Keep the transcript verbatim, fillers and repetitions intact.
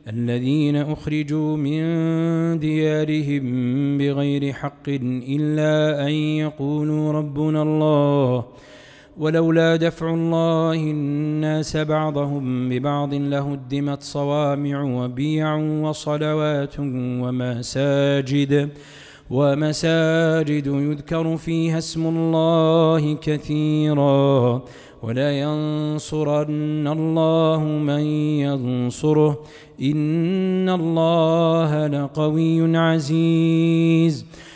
الذين أخرجوا من ديارهم بغير حق إلا أن يقولوا ربنا الله ولولا دفع الله الناس بعضهم ببعض لهدمت صوامع وبيع وصلوات ومساجد ومساجد يذكر فيها اسم الله كثيرا ولا ينصرن الله من ينصره إن الله لقوي عزيز